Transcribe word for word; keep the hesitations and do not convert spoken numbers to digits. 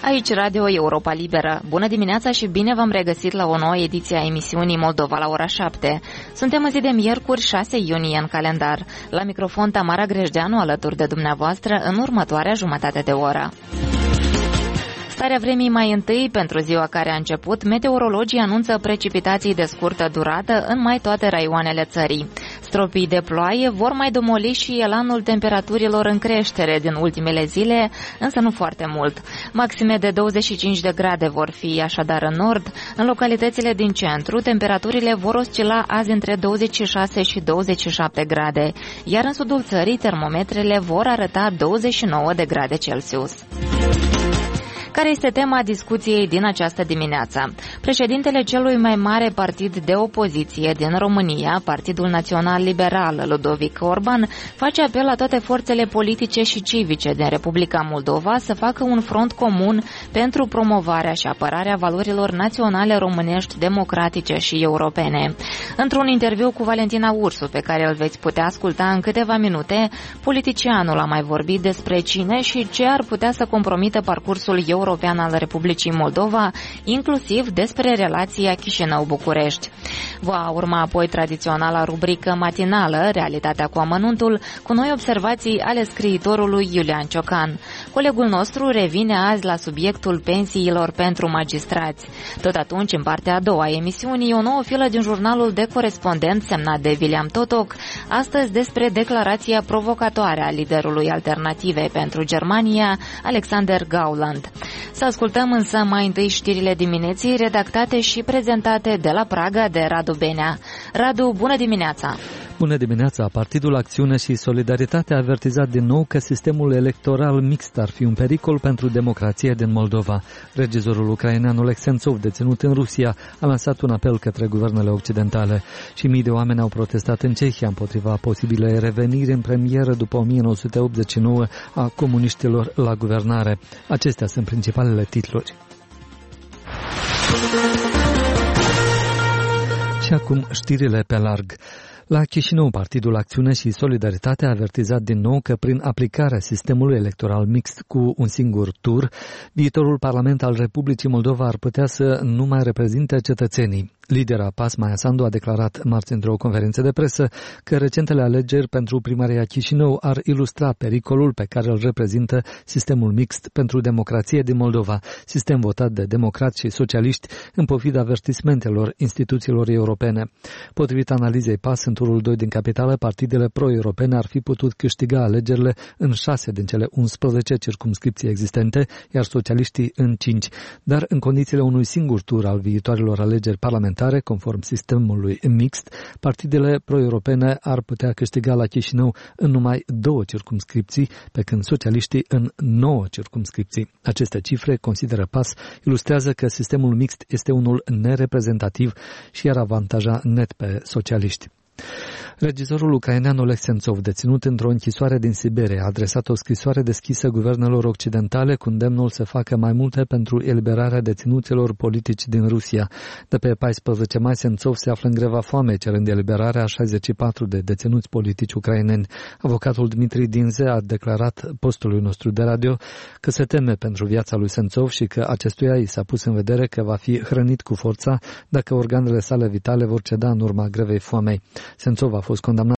Aici Radio Europa Liberă. Bună dimineața și bine v-am regăsit la o nouă ediție a emisiunii Moldova la ora șapte. Suntem în zi de miercuri, șase iunie în calendar. La microfon Tamara Grejdeanu alături de dumneavoastră în următoarea jumătate de oră. Starea vremii mai întâi pentru ziua care a început, meteorologii anunță precipitații de scurtă durată în mai toate raioanele țării. Stropii de ploaie vor mai domoli și elanul temperaturilor în creștere din ultimele zile, însă nu foarte mult. Maxime de douăzeci și cinci de grade vor fi așadar în nord. În localitățile din centru, temperaturile vor oscila azi între douăzeci și șase și douăzeci și șapte grade, iar în sudul țării termometrele vor arăta douăzeci și nouă de grade Celsius. Care este tema discuției din această dimineață? Președintele celui mai mare partid de opoziție din România, Partidul Național Liberal, Ludovic Orban, face apel la toate forțele politice și civice din Republica Moldova să facă un front comun pentru promovarea și apărarea valorilor naționale românești, democratice și europene. Într-un interviu cu Valentina Ursu, pe care îl veți putea asculta în câteva minute, politicianul a mai vorbit despre cine și ce ar putea să compromită parcursul european european al Republicii Moldova, inclusiv despre relația Chișinău-București. Va urma apoi tradiționala rubrică matinală, Realitatea cu amănuntul, cu noi observații ale scriitorului Iulian Ciocan. Colegul nostru revine azi la subiectul pensiilor pentru magistrați. Tot atunci, în partea a doua a emisiunii, o nouă filă din jurnalul de corespondent semnat de William Totoc, astăzi despre declarația provocatoare a liderului Alternativei pentru Germania, Alexander Gauland. Să ascultăm însă mai întâi știrile dimineții redactate și prezentate de la Praga de Radu Benea. Radu, bună dimineața! Bună dimineața! Partidul Acțiune și Solidaritate a avertizat din nou că sistemul electoral mixt ar fi un pericol pentru democrație din Moldova. Regizorul ucrainean Oleg Sentsov, deținut în Rusia, a lansat un apel către guvernele occidentale și mii de oameni au protestat în Cehia împotriva posibilei reveniri în premieră după o mie nouă sute optzeci și nouă a comuniștilor la guvernare. Acestea sunt principalele titluri. Și acum știrile pe larg. La Chișinău, Partidul Acțiune și Solidaritate a avertizat din nou că prin aplicarea sistemului electoral mixt cu un singur tur, viitorul Parlament al Republicii Moldova ar putea să nu mai reprezinte cetățenii. Lidera P A S, Maia Sandu, a declarat marți într-o conferință de presă că recentele alegeri pentru primaria Chișinău ar ilustra pericolul pe care îl reprezintă sistemul mixt pentru democrație din Moldova, sistem votat de democrați și socialiști în pofida avertismentelor instituțiilor europene. Potrivit analizei P A S, în turul doi din capitală, partidele pro-europene ar fi putut câștiga alegerile în șase din cele unsprezece circumscripții existente, iar socialiștii în cinci. Dar în condițiile unui singur tur al viitoarelor alegeri parlamentare, conform sistemului mixt, partidele pro-europene ar putea câștiga la Chișinău în numai două circumscripții, pe când socialiștii în nouă circumscripții. Aceste cifre, consideră P A S, ilustrează că sistemul mixt este unul nereprezentativ și ar avantaja net pe socialiști. Regizorul ucrainean Oleg Sentsov, deținut într-o închisoare din Siberia, a adresat o scrisoare deschisă guvernelor occidentale cu îndemnul să facă mai multe pentru eliberarea deținuților politici din Rusia. De pe paisprezece mai, Sentsov se află în greva foamei, cerând eliberarea a șaizeci și patru de deținuți politici ucraineni. Avocatul Dmitri Dinze a declarat postului nostru de radio că se teme pentru viața lui Sentsov și că acestuia i s-a pus în vedere că va fi hrănit cu forța dacă organele sale vitale vor ceda în urma grevei foamei. Sentsov a fost condamnat